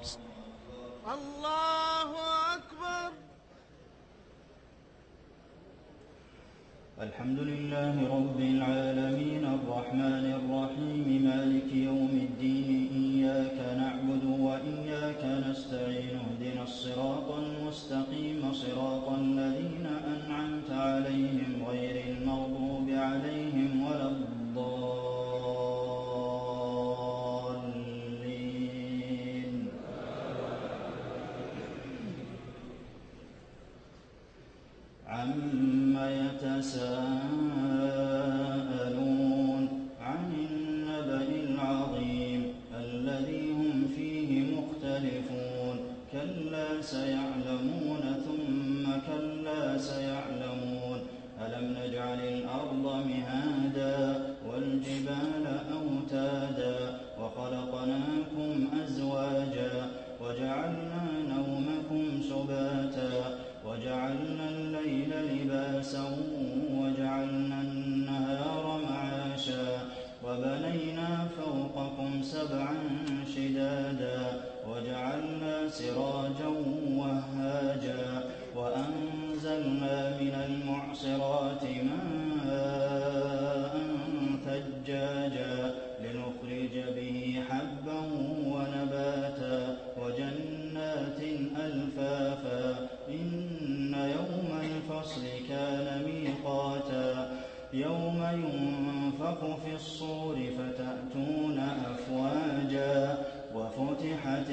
الله أكبر. الحمد لله رب العالمين الرحمن الرحيم مالك يوم الدين إياك نعبد وإياك نستعين اهدنا الصراط المستقيم صراط الذين أنعمت عليهم غير المغضوب عليهم ولا الضالين. عما يتساءلون عن النبأ العظيم الذي هم فيه مختلفون كلا سيعلمون ثم كلا سيعلمون ألم نجعل الأرض مهادا والجبال أوتادا وخلقناكم أزواجا وجعلنا نومكم سباتا وجعلنا الليل لباسا وجعلنا النهار معاشا وبنينا فوقكم سبعا شدادا وجعلنا سراجا وهاجا وأنزلنا من المعصرات ماء ثجاجا لنخرج به حبا ونباتا وجنات ألفافا إن يوم الفصل كان ميقاتا يوم ينفخ في الصور فتأتون أفواجا وفتحت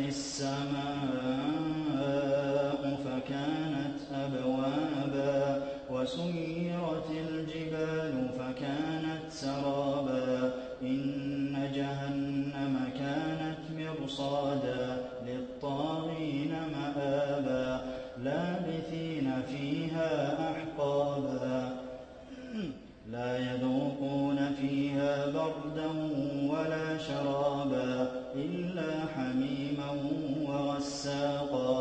السماء فكانت أبوابا وسيرت الجبال فكانت سرابا إن جهنم كانت مرصادا للطاغين مآبا لابثين فيها أحقابا لا يذوقون فيها بردا ولا شرابا إلا حميما وغساقا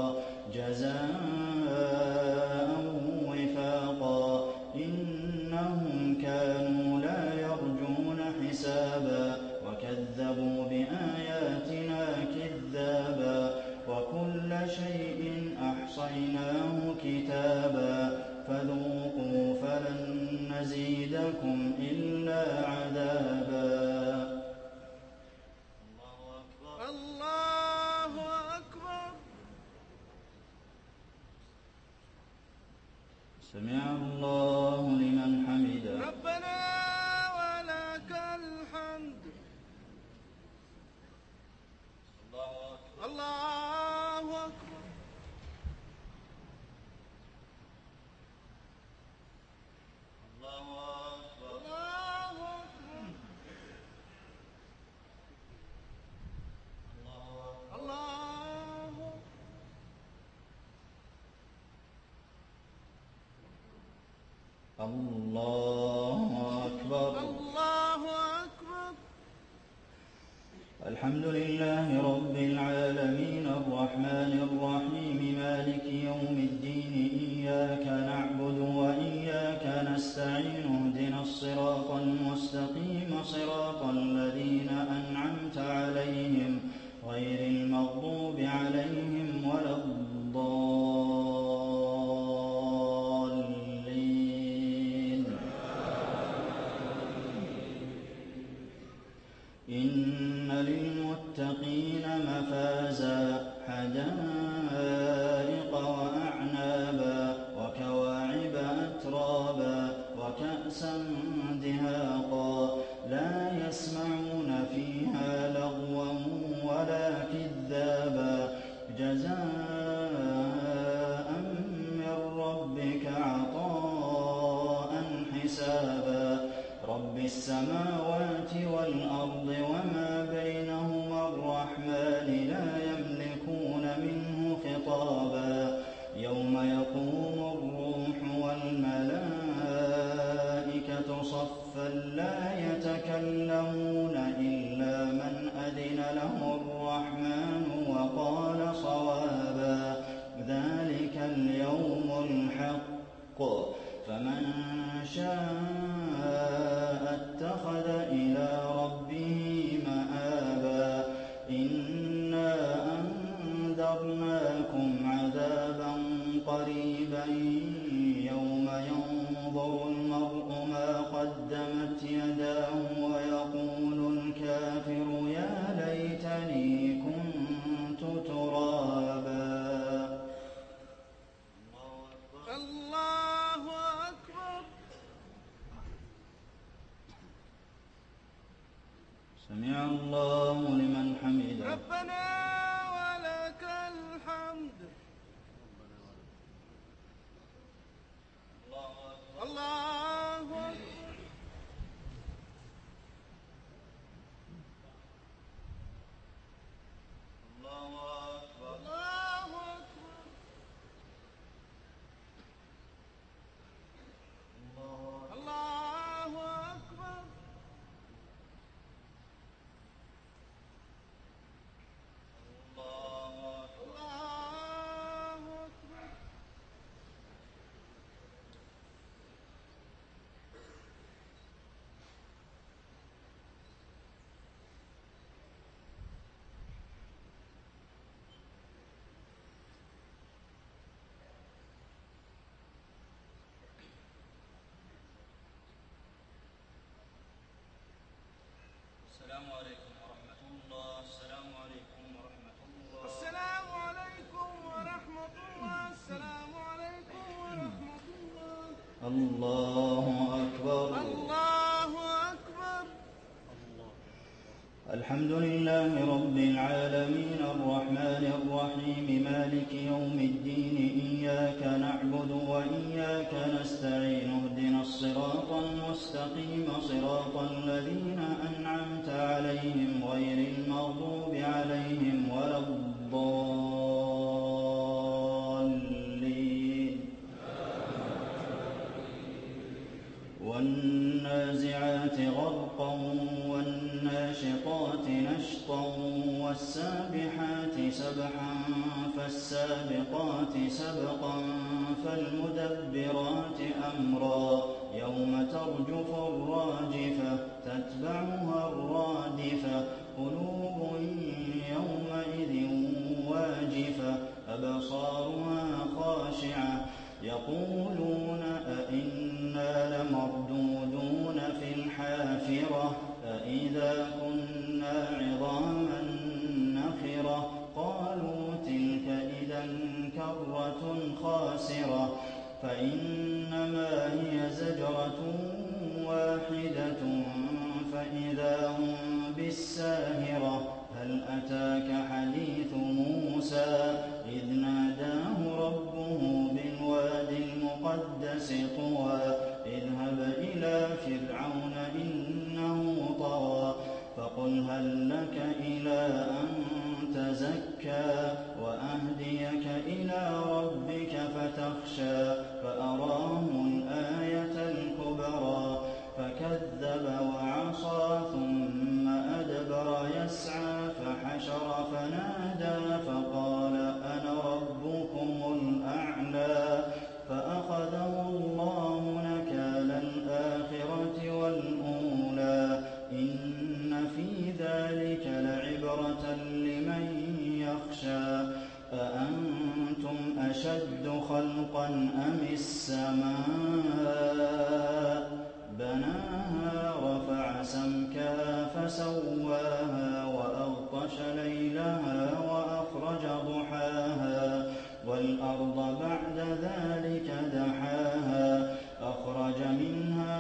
جزاء وفاقا إنهم كانوا لا يرجون حسابا وكذبوا بآياتنا كذابا وكل شيء أحصيناه كتابا فذوقوا فلن نزيدكم إلا عذابا. الله أكبر. سمع الله لمن حمده. ربنا ولك الحمد. الله أكبر. الله أكبر. الله أكبر. الله الله أكبر. الله أكبر. الحمد لله رب العالمين الرحمن الرحيم مالك يوم الدين إياك نعبد وإياك نستعين اهدنا الصراط المستقيم صراط الذين أنعمت عليهم غير المغضوب عليهم ولا الضالين. إن للمتقين مفازا حدائق وأعنابا وكواعب أترابا وكأسا دهاقا لا يسمعون فيها لغوا ولا كذابا جزاء من ربك عطاء حسابا رب السماوات والأرض وما بينهما الرحمن لا يملكون منه خطابا يوم يقوم الروح والملائكة صفا لا يتكلمون إلا من أذن له الرحمن وقال صوابا ذلك اليوم الحق فمن شاء اتخذ إلى ربه مآبا إنا ربنا ولك الحمد. الله أكبر. السلام عليكم ورحمة الله. السلام عليكم ورحمة الله. السلام عليكم ورحمة الله. السلام عليكم ورحمة الله. الله أكبر. الله أكبر. الحمد لله رب العالمين الرحمن الرحيم مالك يوم الدين إياك نعبد وإياك نستعين اهدنا الصراط المستقيم صراط الذين أنعمت عليهم غير المغضوب عليهم ولا الضالين. والنازعات غرقا والناشطات نشطا والسابحات سبحا فالسابقات سبقا فالمدبرات أمرا يوم ترجف الراجفة تتبعها الرادفة قلوب يومئذ واجفة أبصارها خاشعة يقولون أئنا لمردودون في الحافرة أئذا كنا عظاما نخرة قالوا تلك إذا كرة خاسرة فإنما هي زجرة واحدة فإذا هم بالساهرة هل أتاك حديث موسى إذ ناداه ربه بالوادي المقدس طوى اذهب إلى فرعون إنه طغى فقل هل لك إلى أن تزكى وأهديك إلى ربك فتخشى فأراه الآية الكبرى فكذب وعصى ثم أدبر يسعى فحشر فنادى فقال أنا ربكم الأعلى فأخذه الله نكال الآخرة والأولى إن في ذلك لعبرة لمن يخشى أأنتم أشد خلقا أم السماء بناها رفع سمكها فسواها وأغطش ليلها وأخرج ضحاها والأرض بعد ذلك دحاها أخرج منها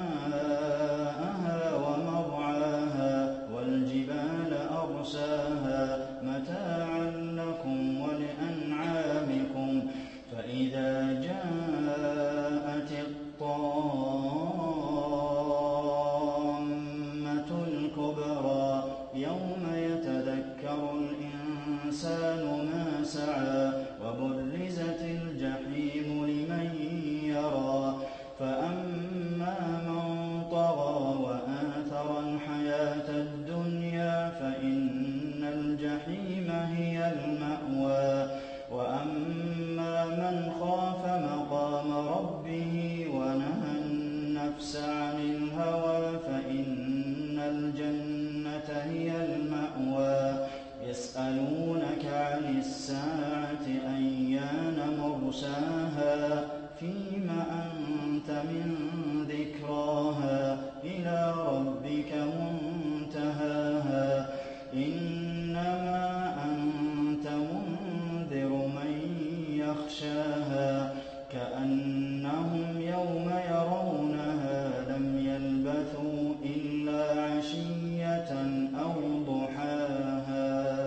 ماءها ومرعاها والجبال أرساها متاعا لكم ولأنعامكم فإذا جاءت الطامة الكبرى يوم يتذكر الإنسان ما سعى وبرزت الجحيم لمن يرى فأما من طغى وآثر الحياة الدنيا فإن الجحيم هي المأوى وأما من خاف مقام ربه ونهى النفس عن الهوى فإن الجنة هي المأوى يسألونك عن الساعة أيان مرساها فيم أنت من ذكراها إلى ربك منتهاها إنما أنت منذر من يخشاها كأنهم يوم يرونها لم يلبثوا إلا عشية أو ضحاها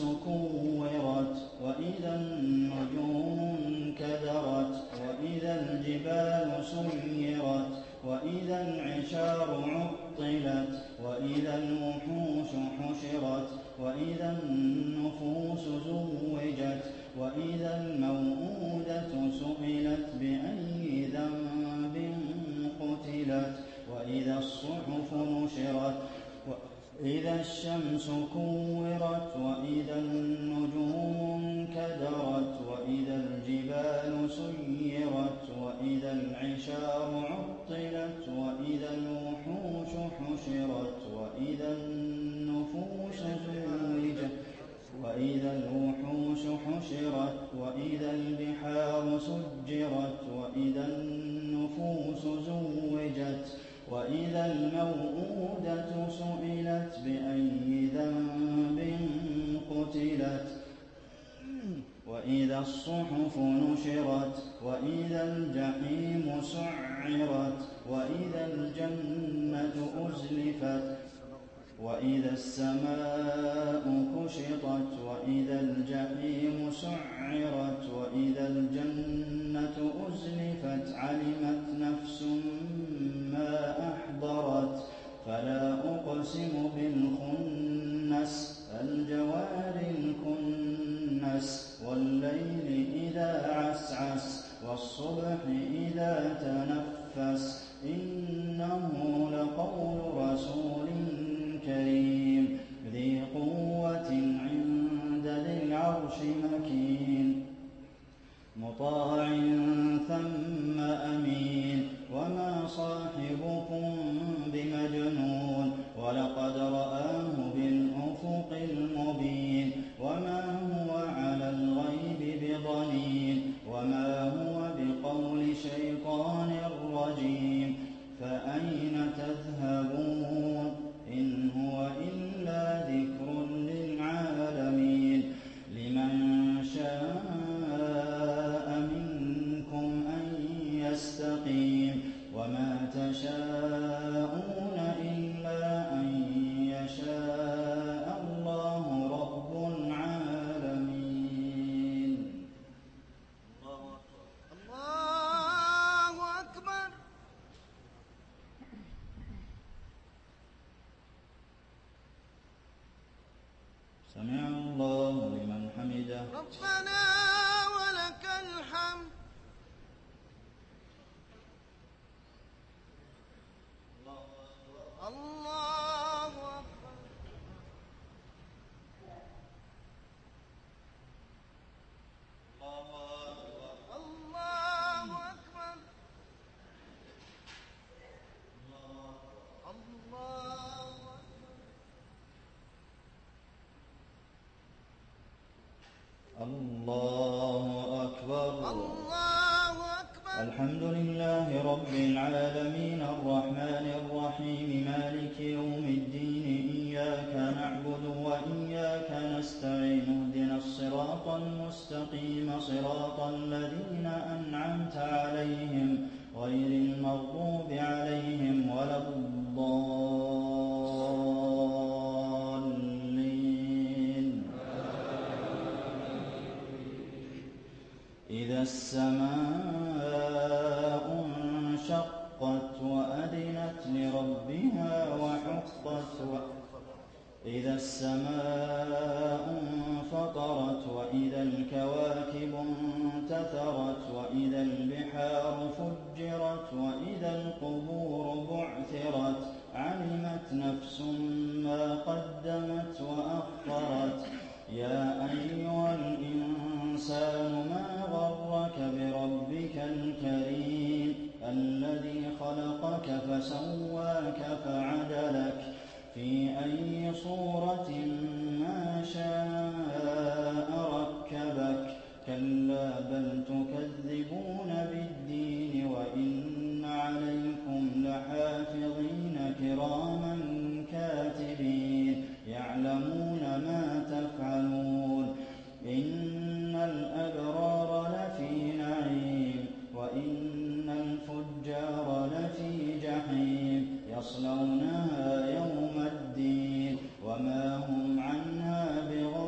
كورت وإذا النجوم انكدرت وإذا الجبال سيرت وإذا العشار عطلت وإذا الوحوش حشرت وإذا النفوس زوجت وإذا الموءودة سئلت بأي ذنب قتلت وإذا الصحف نشرت وإذا الشمس كورت وإذا النجوم انكدرت وإذا الجبال سيرت وإذا العشار عطلت وإذا الوحوش حشرت وإذا النفوس زوجت وإذا الوحوش حشرت وإذا البحار سجرت وإذا النفوس زوجت وإذا الموءودة سئلت بأي ذنب قتلت وإذا الصحف نشرت وإذا الجحيم سعرت وإذا الجنة أزلفت وإذا السماء كشطت وإذا الجحيم سعرت وإذا الجنة أزلفت علمت نفس ما أحضرت فلا أقسم بالخنس الجوار الكنس والليل إذا عسعس والصبح إذا تنفس إنه لقول رسول كريم ذي قوة عند ذي العرش مكين مطاع ثم أمين وما صاحبكم بمجنون ولقد رآه بالأفق المبين وما هو على الغيب بضنين وما هو بقول شيطان رجيم فأين تذهبون إن هو إلا ذكر للعالمين لمن شاء منكم أن يستقيم وما تشاءون إلا أن يشاء الله رب العالمين. الله أكبر. سمع الله لمن حمده. ربنا ولك الحمد. الله أكبر. الله أكبر. الله الله أكبر. الله أكبر. الحمد لله رب العالمين الرحمن الرحيم مالك يوم الدين إياك نعبد وإياك نستعين اهدنا الصراط المستقيم صراط الذين أنعمت عليهم غير المغضوب عليهم ولا الضالين. إذا السماء انشقت وأذنت لربها وحقت إذا السماء انفطرت وإذا الكواكب انتثرت وإذا البحار فجرت وإذا القبور بعثرت علمت نفس ما قدمت وأخرت يا أيها الإنسان ما غرك بربك الكريم الذي خلقك فسواك فعدلك في أي صورة ما شاء ركبك كلا بل تكذبون بالدين وإن عليكم لحافظين كراما كاتبين يعلمون ما تفعلون إن الأبرار لفي نعيم وإن الفجار لفي جحيم يصلونها يوم الدين وما هم عنها بغائبين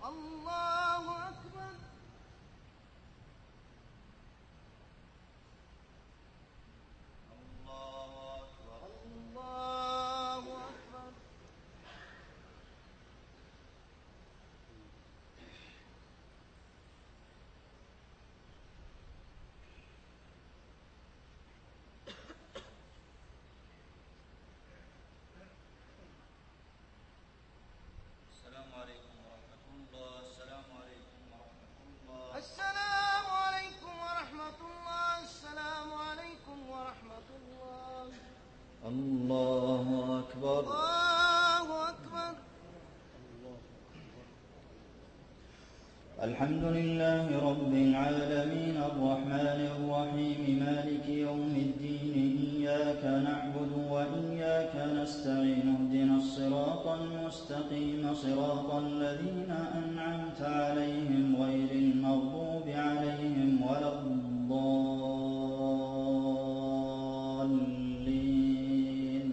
الله أكبر الله أكبر الله أكبر السلام عليكم ورحمة الله. السلام عليكم ورحمة الله. السلام عليكم ورحمة الله. السلام عليكم ورحمة الله. الله أكبر. الله أكبر. الحمد لله رب العالمين الرحمن الرحيم مالك يوم الدين إياك نعبد وإياك نستعين اهدنا الصراط المستقيم صراط الذين أنعمت عليهم غير المغضوب عليهم ولا الضالين.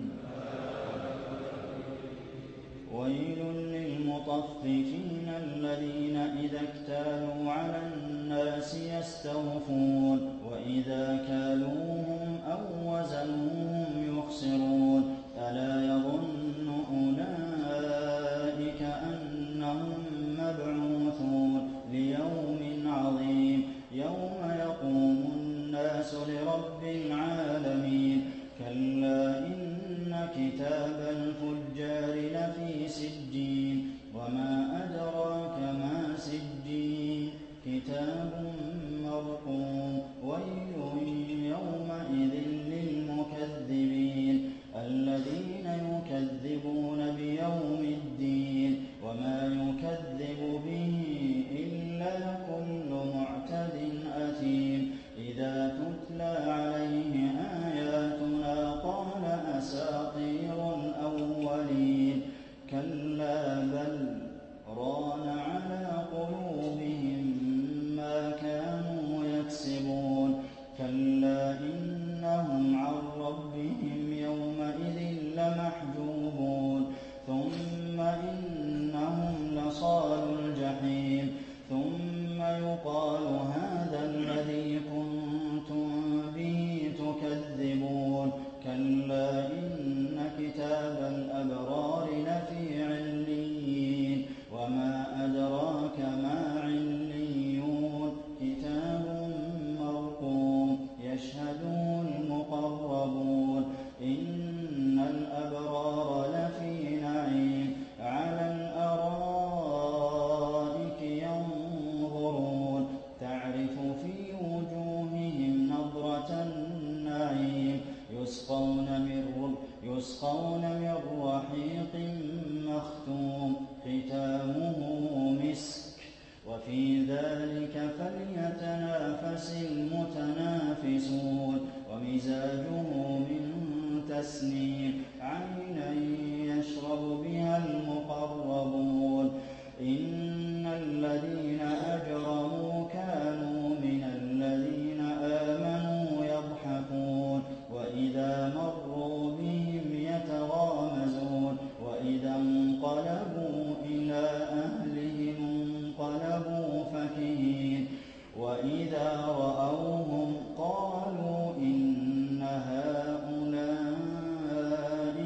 ويل للمطففين الذين إذا اكتالوا على الناس يستوفون وإذا كالوهم أو وزنوهم يخسرون ألا يظن أولئك أنهم مبعوثون ليوم عظيم يوم يقوم الناس لرب العالمين. كلا إن كتاب الفجار لفي سجين وما أدراك ما سجين كتاب مرقوم. ويل يومئذ للمكذبين الذين يكذبون بيوم الدين وما يكذب به إلا كل معتد أثيم. إذا تتلى عليه آياتنا قال أساطير الأولين كلا بل ران على قلوبهم ما كانوا يكسبون. كلا إنهم عن ربهم يومئذ لمحجوبون ثم إنهم لصالو الجحيم ثم يقال هذا الذي كنتم به تكذبون. كلا إن كتاب الأبرار لفي عليين وما أدراك ما عليون كتاب مرقوم يشهده المقربون. إن الأبرار لفي نعيم على الأرائك ينظرون تعرف في وجوههم نضرة النعيم يسقون من رحيق مختوم ختامه مسك وفي ذلك فليتنافس المتنافسون. ومزاجه من تسنيم عينا يشرب بها المقربون. إن الذين أجرموا كانوا من الذين آمنوا يضحكون وإذا مروا بهم يتغامزون وإذا انقلبوا إلى أهلهم انقلبوا فكهين وإذا رأوهم قالوا إن هؤلاء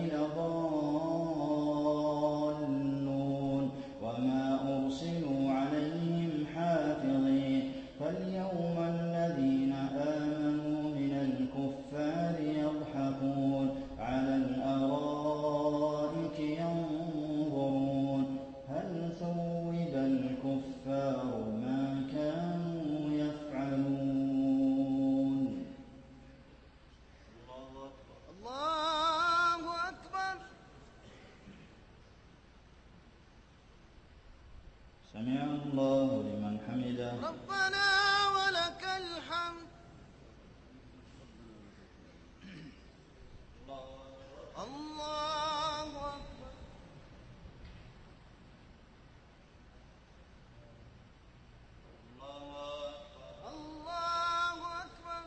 لضالون وما أرسلوا عليهم حافظين. فاليوم الذين آمنوا من الكفار يضحكون على الأرائك ينظرون هل ثوب الكفار ما كانوا يفعلون. الله أكبر. الله أكبر. سمع الله لمن حمده. ربنا ولك الحمد. الله أكبر. الله أكبر.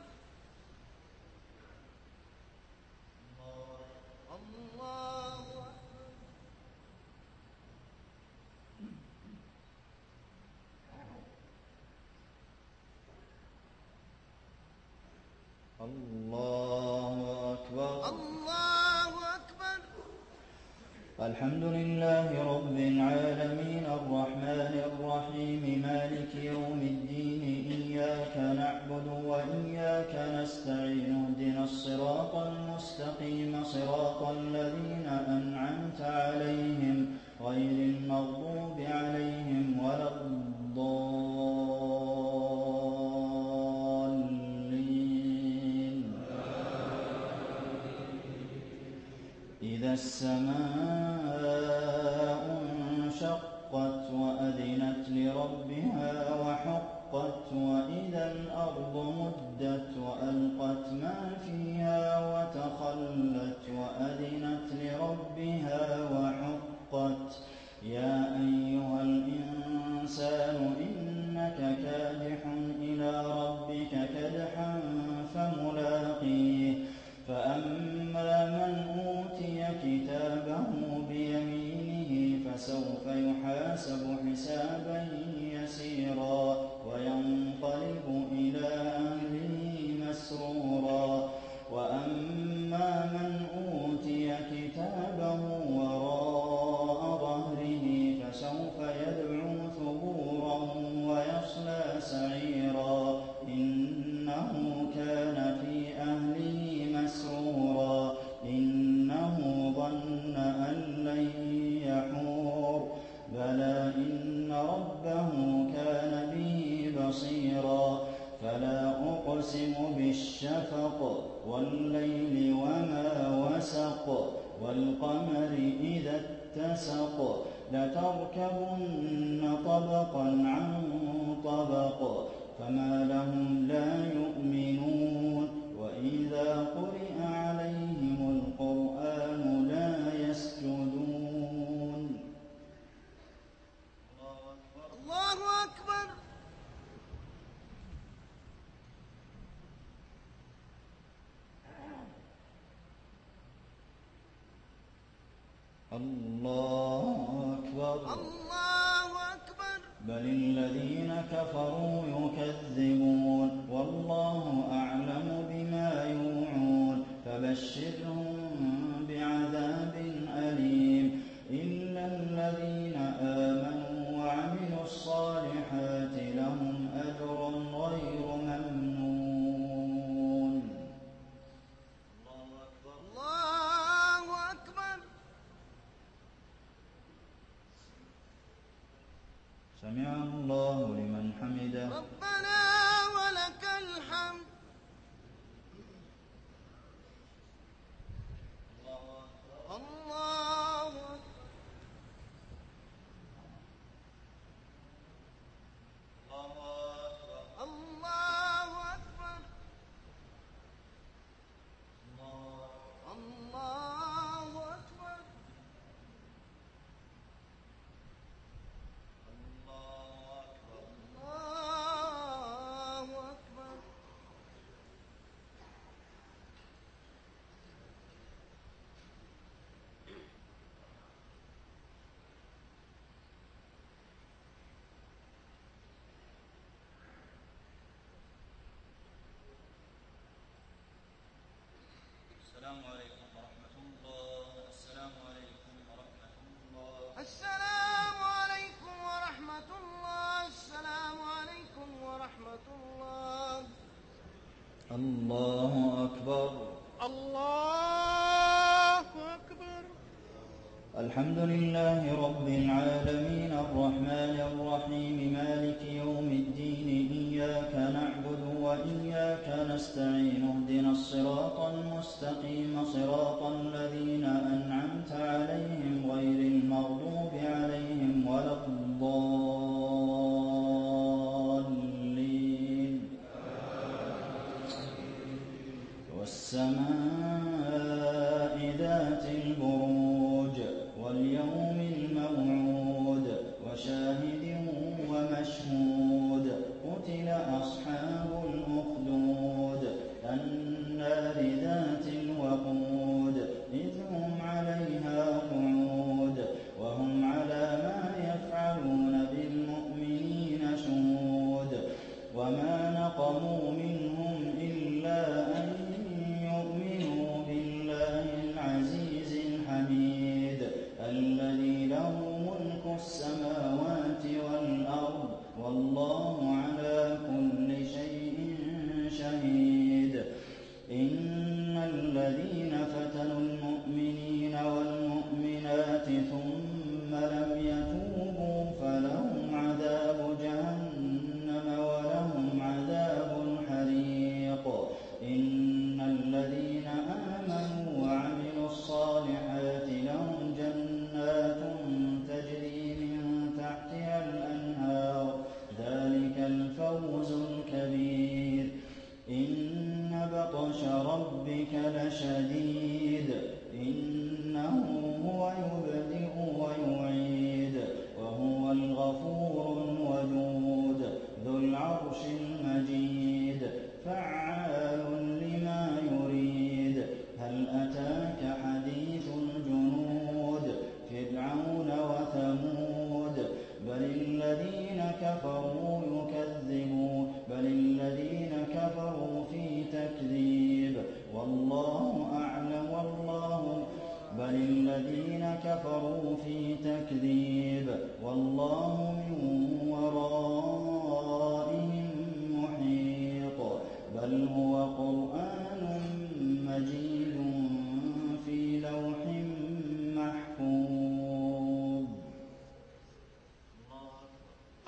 الله أكبر. الله أكبر. الله أكبر. الحمد لله رب العالمين الرحمن الرحيم مالك يوم الدين إياك نعبد وإياك نستعين اهدنا الصراط المستقيم صراط الذين أنعمت عليهم غير المغضوب عليهم ولا الضالين. إذا السماء انشقت وأذنت لربها وحقت وإذا الأرض مدت وألقت ما فيها وتخلت وأذنت لربها وحقت. يا أيها الإنسان إنك كادح إلى ربك كدحا فملاقيه. فأما من أوتي كتابه بيمينه فسوف يحاسب حسابا يسيرا وينقلب إلى أهله مسرورا. وأما من أوتي كتابه وراء ظهره فسوف يدعو ثبورا ويصلى سعيرا إنه كان في أهله مسرورا إنه ظن أن لن يحور بلى إن ربه كان به بصيرا. فلا أقسم بالشفق والليل وما وسق والقمر إذا اتسق لتركبن طبقا عن طبق فما لهم لا يؤمنون وإذا قرئ عليهم القرآن لا يسجدون. الله أكبر. الله أكبر. الله أكبر. بل الذين كفروا يكذبون والله أعلم بما يوعون فبشرهم بعذاب أليم إلا الذين آمنوا وعملوا الصالحات لهم أجر غير ممنون. الله أكبر. سمع الله لمن حمده. ربنا ولك الحمد. الله أكبر. الله أكبر. الله أكبر. الله أكبر. السلام عليكم ورحمة الله. السلام عليكم ورحمة الله. السلام عليكم ورحمة الله. السلام عليكم ورحمة الله. الله أكبر. الله أكبر. الحمد لله رب العالمين الرحمن الرحيم مالك يوم الدين إياك نعبد وإياك نستعين اهدنا الصراط المستقيم صراط الذين أنعمت عليهم غير المغضوب عليهم ولا الضالين. والسماء ذات البروج واليوم الموعود وشاهد ومشهود قتل أصحاب الأخدود النار ذات الوقود إذ هم عليها قعود وهم على ما يفعلون بالمؤمنين شهود وما نقموا منهم إلا أن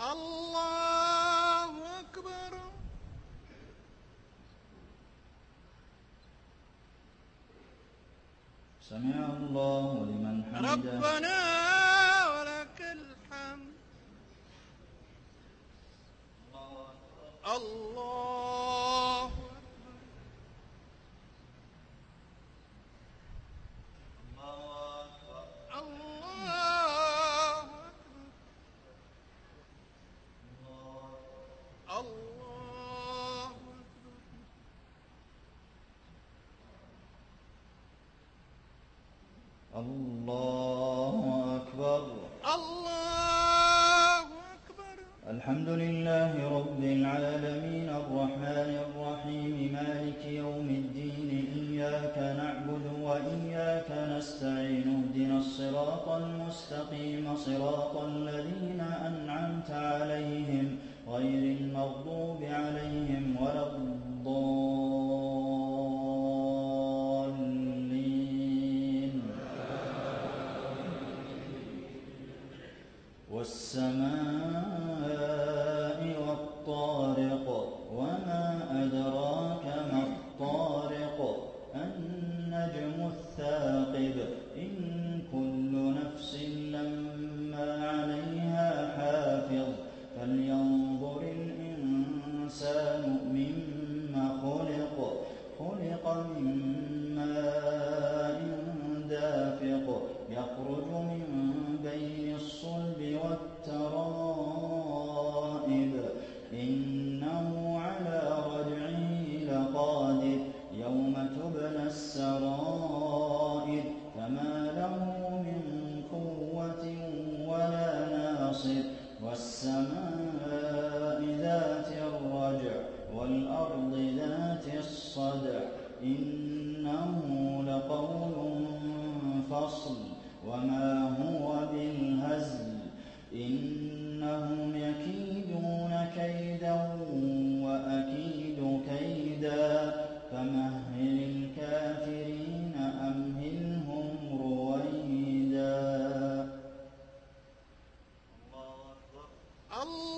الله أكبر. سمع الله لمن حمده. ربنا ولك الحمد. الله أكبر. الله أكبر. الله أكبر. الله أكبر. الله أكبر. الحمد لله رب العالمين الرحمن الرحيم مالك يوم الدين إياك نعبد وإياك نستعين اهدنا الصراط المستقيم صراط الذين أنعمت عليهم غير المغضوب عليهم ولا الضالين. والسماء والطارق وما أدراك ما الطارق النجم الثاقب إن كل نفس لما عليها حافظ فلينظر الإنسان مما خلق من ماء دافق يخرج من بين الصلب والترائب إنه على رجعه لقادر يوم تبلى السرائر فما له من قوة ولا ناصر والسماء ذات الرجع والأرض ذات الصدع إنه لقول فصل وما هو بالهزل إنهم يكيدون كيدا وأكيد كيدا فمهل الكافرين أمهلهم رويدا. الله